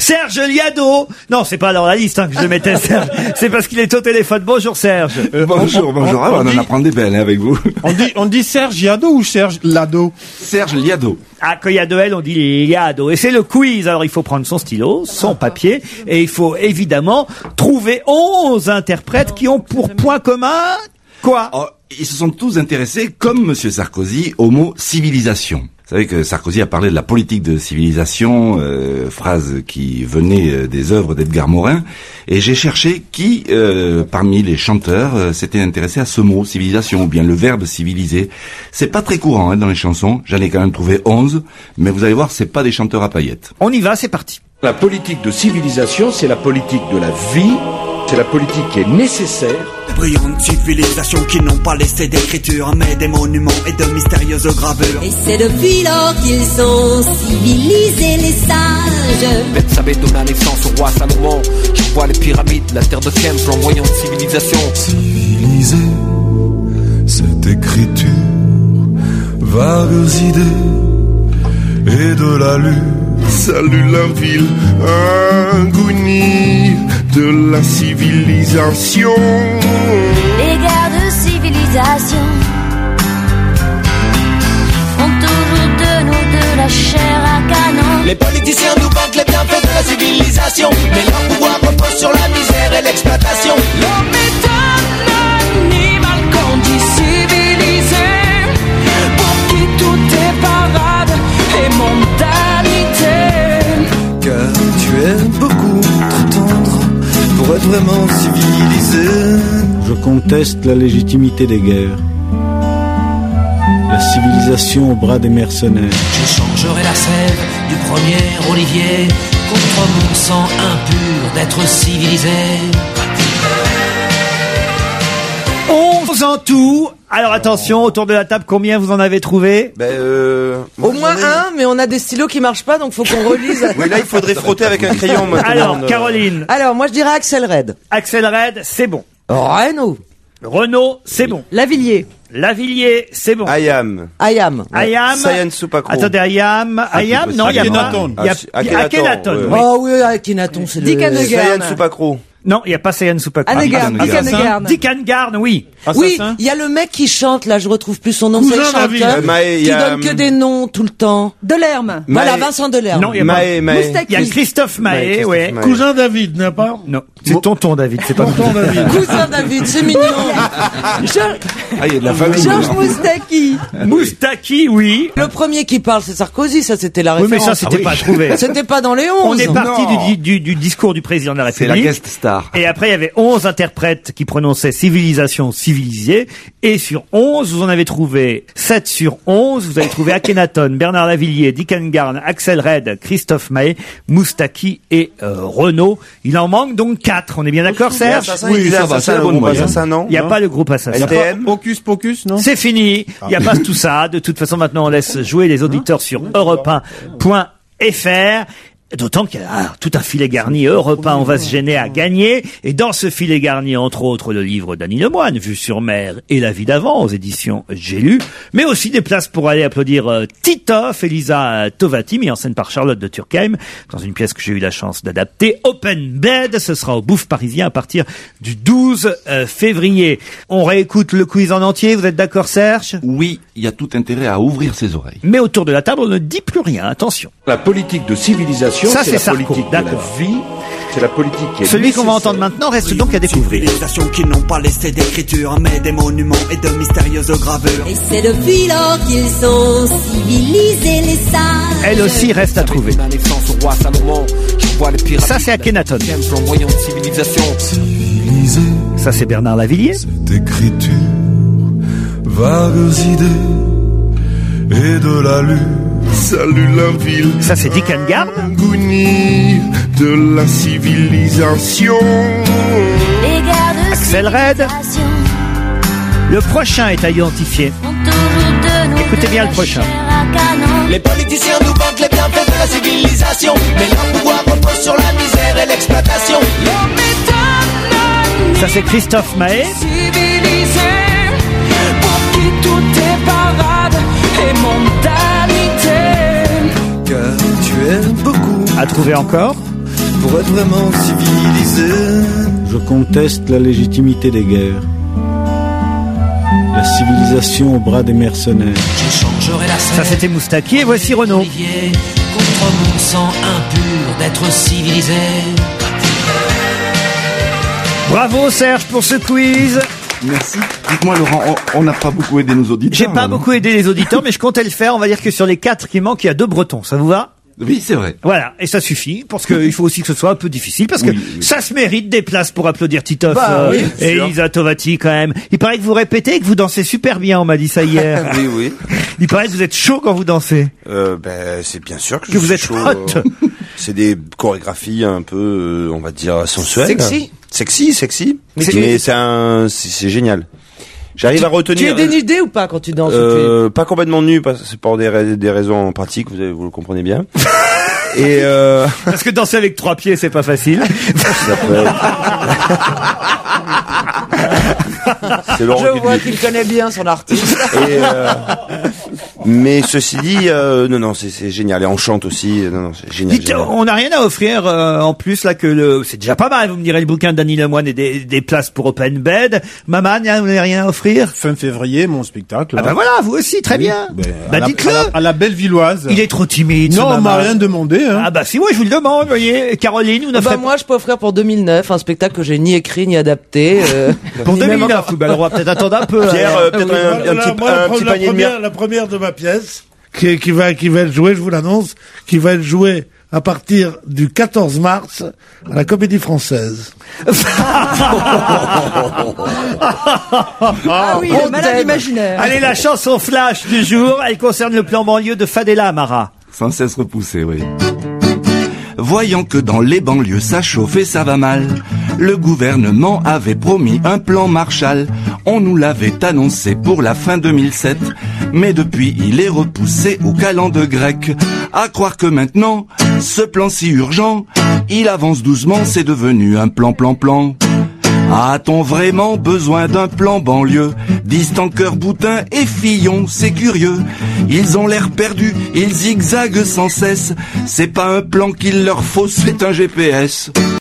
Serge Liado. Non, c'est pas dans la liste que je mettais Serge. C'est parce qu'il est au téléphone. Bonjour Serge. Bonjour. On en apprend des belles avec vous. On dit Serge Liado ou Serge Lado? Serge Liado. Ah, quand il y a deux L, on dit Liado. Et c'est le quiz. Alors, il faut prendre son stylo, son papier, et il faut évidemment trouver 11 interprètes qui ont pour point commun quoi? Ils se sont tous intéressés, comme Monsieur Sarkozy, au mot civilisation. Vous savez que Sarkozy a parlé de la politique de civilisation, phrase qui venait des œuvres d'Edgar Morin, et j'ai cherché qui, parmi les chanteurs, s'était intéressé à ce mot, civilisation, ou bien le verbe civiliser. C'est pas très courant dans les chansons, j'en ai quand même trouvé 11, mais vous allez voir, c'est pas des chanteurs à paillettes. On y va, c'est parti. La politique de civilisation, c'est la politique de la vie, c'est la politique qui est nécessaire. Brillantes civilisations qui n'ont pas laissé d'écriture, mais des monuments et de mystérieuses gravures. Et c'est depuis lors qu'ils sont civilisés, les sages. Bethsabée donne naissance au roi Salomon. Je vois les pyramides, la terre de Khem, flamboyante civilisation. Civiliser, cette écriture, vagues idées et de la lune. Salut la ville, ingounie de la civilisation. Les guerres de civilisation font toujours de nous de la chair à canon. Les politiciens nous vantent les bienfaits de la civilisation, mais leur pouvoir repose sur la misère et l'exploitation. L'homme est un animal qu'on dit civilisé, pour qui tout est parade et mondanité. Car tu es beaucoup trop tendre pour être vraiment civilisé. Je conteste la légitimité des guerres. La civilisation au bras des mercenaires. Je changerai la sève du premier olivier contre mon sang impur d'être civilisé. 11 en tout. Alors attention, autour de la table, combien vous en avez trouvé? Au moins un, mais on a des stylos qui marchent pas, donc faut qu'on relise. Oui, là, il faudrait frotter avec un crayon maintenant. Alors, Caroline. Alors, moi, je dirais Axel Red. Axel Red, c'est bon. Renaud, c'est bon. Lavillier, c'est bon. Ayam. Sayan Soupacro. Attendez, Ayam, non, il y a pas. Akhenaton. Oh oui, Akhenaton, c'est le... Sayan Soupacro. Non, il n'y a pas Sayan Soupacro. Dick Annegarn, oui. Oui, il y a le mec qui chante, là, je retrouve plus son nom, c'est le chanteur, qui donne que des noms tout le temps. Delerme. Voilà, Vincent Delerme. Non, il y a Christophe Maé, ouais. Cousin David, n'est-ce pas? Non, c'est tonton David, c'est pas tonton David. Cousin David, c'est mignon. Il y a de la famille. Georges Moustaki. Moustaki, oui. Le premier qui parle, c'est Sarkozy, ça c'était la référence. Oui, mais ça c'était pas trouvé. C'était pas dans les 11. On est parti du discours du président de la République. C'est la guest star. Et après, il y avait 11 interprètes qui prononçaient civilisation civilisée. Et sur 11, vous en avez trouvé 7 sur 11. Vous avez trouvé Akhenaton, Bernard Lavillier, Dick Annegarn, Axel Red, Christophe Maé, Moustaki et Renaud. Il en manque donc 4. On est bien d'accord, Serge? Oui, ça va, c'est la bonne moyenne. Il n'y a pas le groupe Assassin. Hocus Pocus, non? C'est fini. Il n'y a pas tout ça. De toute façon, maintenant, on laisse jouer les auditeurs sur europe1.fr. D'autant qu'il y a tout un filet garni Europe 1, on va se gêner à gagner. Et dans ce filet garni, entre autres, le livre d'Annie Lemoine, Vue sur mer et La vie d'avant, aux éditions J'ai lu. Mais aussi des places pour aller applaudir Titoff, Elisa Tovati, mis en scène par Charlotte de Turckheim, dans une pièce que j'ai eu la chance d'adapter. Open Bed, ce sera au Bouffe Parisien à partir du 12 février. On réécoute le quiz en entier, vous êtes d'accord, Serge? Oui, il y a tout intérêt à ouvrir ses oreilles. Mais autour de la table, on ne dit plus rien, attention. La politique de civilisation, ça, c'est la Sarko, politique de la vie, c'est la politique qui est Celui qu'on va entendre maintenant reste donc à découvrir. Civilisations qui n'ont pas laissé d'écriture, mais des monuments et de mystérieuses gravures. Et c'est depuis lors qu'ils sont civilisés, les sages. Elle aussi reste à trouver. Ça, c'est Akhenaton. Ça, c'est Bernard Lavillier. Cette écriture, vagues idées et de la lune. Salut la ville. Ça, c'est Dick Annegarn. Ingounie de la civilisation. Les guerres de Axel Red. Le prochain est à identifier. Écoutez bien le prochain. Les politiciens nous vantent les bienfaits de la civilisation, mais leur pouvoir repose sur la misère et l'exploitation. L'homme est un animal. Ça, c'est Christophe Maé. Civilisé, pour qui tout est parade et mondanité. Car tu es beaucoup À trouver encore. pour être vraiment civilisé. Je conteste la légitimité des guerres. La civilisation au bras des mercenaires. Ça c'était Moustaki et voici Renaud. Contre mon sang impur d'être civilisé. Bravo Serge pour ce quiz. Merci. Dites-moi Laurent, on n'a pas beaucoup aidé nos auditeurs. J'ai pas beaucoup aidé les auditeurs, mais je comptais le faire. On va dire que sur les 4 qui manquent, il y a 2 Bretons. Ça vous va? Oui, c'est vrai. Voilà, et ça suffit, parce qu'il faut aussi que ce soit un peu difficile, parce que ça se mérite des places pour applaudir Titoff et Elisa Tovati quand même. Il paraît que vous répétez et que vous dansez super bien, on m'a dit ça hier. Oui. Il paraît que vous êtes chaud quand vous dansez. C'est bien sûr que vous suis êtes chaud. hot. C'est des chorégraphies un peu, on va dire, sensuelles. Sexy. Mais c'est génial. J'arrive à retenir. Tu es dénudé ou pas quand tu danses? Pas complètement nu, c'est pour des raisons pratiques, vous le comprenez bien. Et parce que danser avec 3 pieds, c'est pas facile. Je vois qu'il connaît bien son artiste. Mais ceci dit, non, c'est génial. Et on chante aussi. Non, c'est génial. Dites, on n'a rien à offrir en plus là que c'est déjà pas mal. Vous me direz le bouquin de Dany Lemoine et des places pour Open Bed. Maman, vous n'avez rien à offrir? Fin février, mon spectacle. Ah bah voilà, vous aussi, très bien. Dites-le. À la Bellevilloise. Il est trop timide. Non, on m'a rien demandé. Hein. Ah bah si, moi je vous le demande, vous voyez. Caroline, moi je peux offrir pour 2009 un spectacle que j'ai ni écrit ni adapté. Pour 2009, on va peut-être attendre un peu. Pierre, peut-être un petit panier de mire. La première de ma pièce, qui va être jouée, je vous l'annonce, qui va être jouée à partir du 14 mars à la Comédie Française. Ah oui, le malade imaginaire. Allez, la chanson flash du jour, elle concerne le plan banlieue de Fadela Amara. Sans cesse repoussé, oui. Voyant que dans les banlieues ça chauffe et ça va mal, le gouvernement avait promis un plan Marshall. On nous l'avait annoncé pour la fin 2007, mais depuis il est repoussé au calendrier grec. À croire que maintenant, ce plan si urgent, il avance doucement, c'est devenu un plan. A-t-on vraiment besoin d'un plan banlieue? Disent en cœur Boutin et Fillon, c'est curieux. Ils ont l'air perdus, ils zigzaguent sans cesse. C'est pas un plan qu'il leur faut, c'est un GPS.